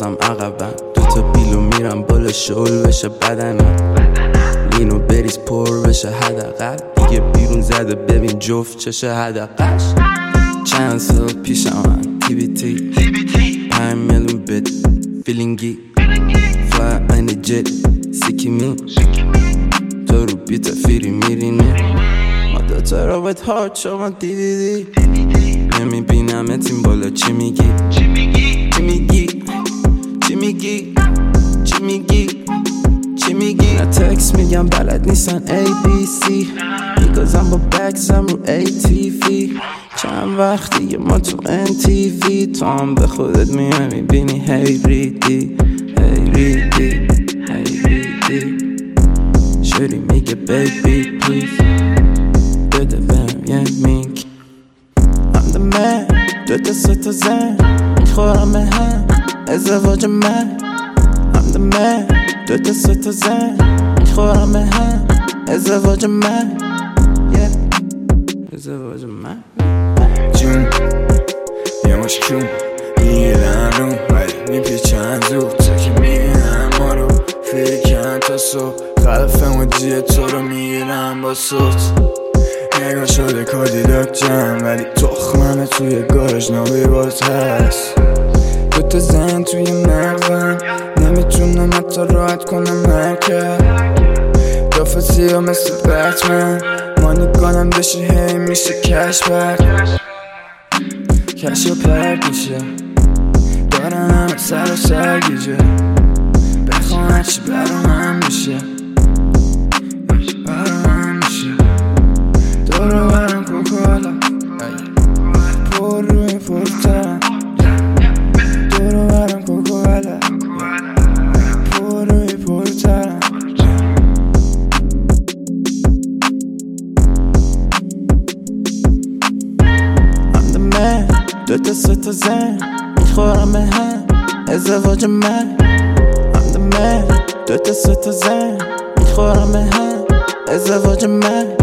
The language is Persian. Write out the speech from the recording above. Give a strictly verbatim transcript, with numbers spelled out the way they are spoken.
بازم عقبم دو تا بیلو میرم بالا شول بشه بدنم اینو بریز پر بشه حداقل دیگه بیرون زده ببین جفت چشه حداقلش چند سال پیشم من تی بی تی پنج میلیون بیت فیلینگی فلای این جت سیکی می تو رو بیت فیری میرینی ما دوتا رابط هارد شما دیدیدی نمیبینم اتیم بالا چی میگی چی میگی چی میگی چی میگی چی میگی چی میگی نه تکس میگم بلد نیستن ای بی سی میگذم با بکسم رو ای تی وی چند وقت دیگه ما تو ان تی وی تو هم به خودت میای میبینی هی ریدی هی ریدی هی ریدی شوری میگه بیبی پلیز بده بهم یه مینک I'm the man دو تا سه تا زن میخورم به هم ازدواج من I'm the man دو تا سه تا زن میخورم به هم ازدواج من yeah. ازدواج من جون یه مش کون میرن رو ولی میپیچن زود تا که میرن ما رو فکرن تا صبح خلفم و جیه تو رو میرن با صوت نگاه شده کادیلاک جمع ولی تخمنه توی گاراژ نابی باز هست دوتا زن توی مغزم نمیتونم حتی راحت کنم حرکت دافت سیاه مثل بتمن مانیگانم بشه هی میشه کش بک کش و پرک میشه دارن همه سر و سرگیجه بخوان هرچی برا من میشه برا من میشه دورو برم کوکالا پر روی پرترم دورو برم کوکالا پر روی پرترم I'm the man دو تا سه تا زن میخورم به هم ازدواج من I'm the man دو تا سه تا زن میخورم به هم ازدواج من